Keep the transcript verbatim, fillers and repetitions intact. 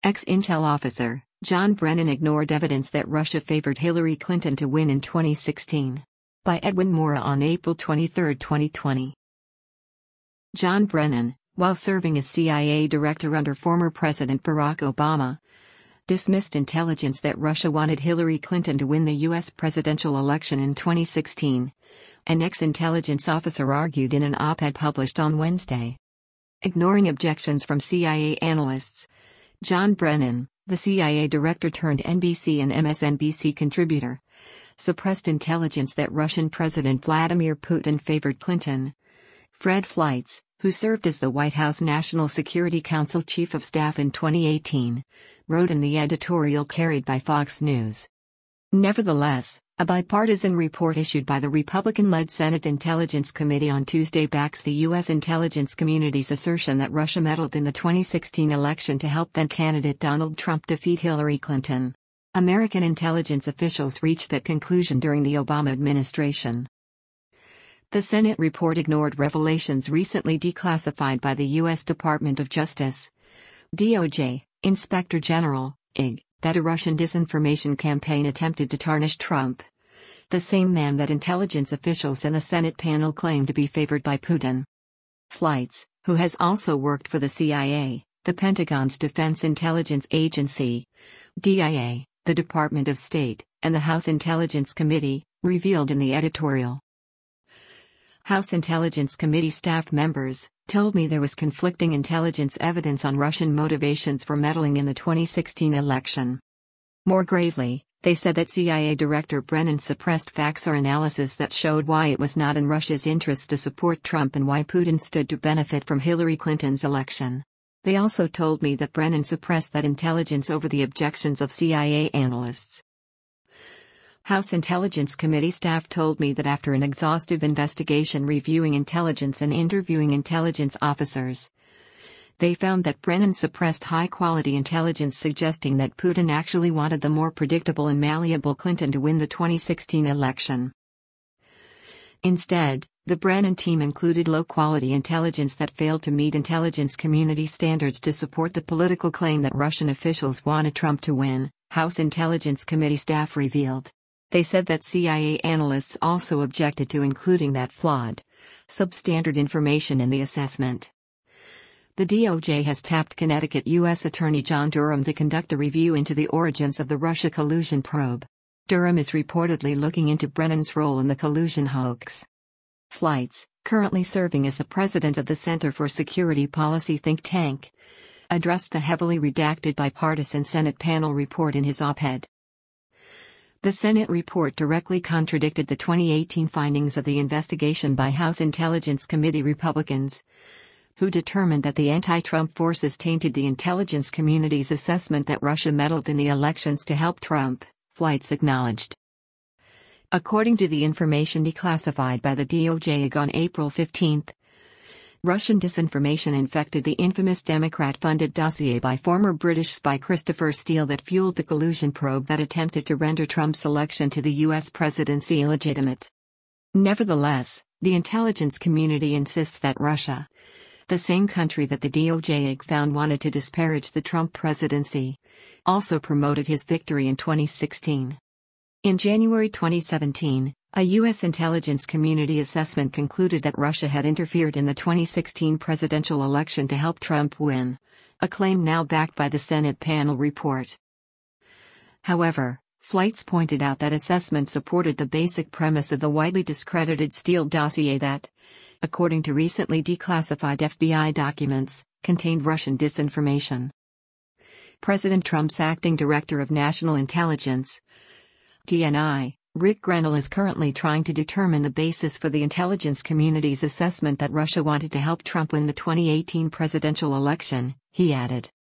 Ex-Intel officer, John Brennan ignored evidence that Russia favored Hillary Clinton to win in twenty sixteen. By Edwin Mora on April twenty-third, twenty twenty. John Brennan, while serving as C I A director under former President Barack Obama, dismissed intelligence that Russia wanted Hillary Clinton to win the U S presidential election in twenty sixteen, an ex-intelligence officer argued in an op-ed published on Wednesday. Ignoring objections from C I A analysts, John Brennan, the C I A director turned N B C and M S N B C contributor, suppressed intelligence that Russian President Vladimir Putin favored Clinton. Fred Fleitz, who served as the White House National Security Council Chief of Staff in twenty eighteen, wrote in the editorial carried by Fox News. Nevertheless, a bipartisan report issued by the Republican-led Senate Intelligence Committee on Tuesday backs the U S intelligence community's assertion that Russia meddled in the twenty sixteen election to help then-candidate Donald Trump defeat Hillary Clinton. American intelligence officials reached that conclusion during the Obama administration. The Senate report ignored revelations recently declassified by the U S Department of Justice, D O J, Inspector General, I G, that a Russian disinformation campaign attempted to tarnish Trump, the same man that intelligence officials in the Senate panel claimed to be favored by Putin. Fleitz, who has also worked for the C I A, the Pentagon's Defense Intelligence Agency, D I A, the Department of State, and the House Intelligence Committee, revealed in the editorial. House Intelligence Committee staff members told me there was conflicting intelligence evidence on Russian motivations for meddling in the twenty sixteen election. More gravely, they said that C I A Director Brennan suppressed facts or analysis that showed why it was not in Russia's interests to support Trump and why Putin stood to benefit from Hillary Clinton's election. They also told me that Brennan suppressed that intelligence over the objections of C I A analysts. House Intelligence Committee staff told me that after an exhaustive investigation reviewing intelligence and interviewing intelligence officers, they found that Brennan suppressed high-quality intelligence suggesting that Putin actually wanted the more predictable and malleable Clinton to win the twenty sixteen election. Instead, the Brennan team included low-quality intelligence that failed to meet intelligence community standards to support the political claim that Russian officials wanted Trump to win, House Intelligence Committee staff revealed. They said that C I A analysts also objected to including that flawed, substandard information in the assessment. The D O J has tapped Connecticut U S Attorney John Durham to conduct a review into the origins of the Russia collusion probe. Durham is reportedly looking into Brennan's role in the collusion hoax. Fleitz, currently serving as the president of the Center for Security Policy think tank, addressed the heavily redacted bipartisan Senate panel report in his op-ed. The Senate report directly contradicted the twenty eighteen findings of the investigation by House Intelligence Committee Republicans, who determined that the anti-Trump forces tainted the intelligence community's assessment that Russia meddled in the elections to help Trump, Fleitz acknowledged. According to the information declassified by the D O J on April fifteenth, Russian disinformation infected the infamous Democrat-funded dossier by former British spy Christopher Steele that fueled the collusion probe that attempted to render Trump's election to the U S presidency illegitimate. Nevertheless, the intelligence community insists that Russia, the same country that the D O J found wanted to disparage the Trump presidency, also promoted his victory in twenty sixteen. In January twenty seventeen, a U S intelligence community assessment concluded that Russia had interfered in the twenty sixteen presidential election to help Trump win, a claim now backed by the Senate panel report. However, Fleitz pointed out that assessment supported the basic premise of the widely discredited Steele dossier that, according to recently declassified F B I documents, contained Russian disinformation. President Trump's acting director of national intelligence, D N I, Rick Grenell, is currently trying to determine the basis for the intelligence community's assessment that Russia wanted to help Trump win the twenty eighteen presidential election, he added.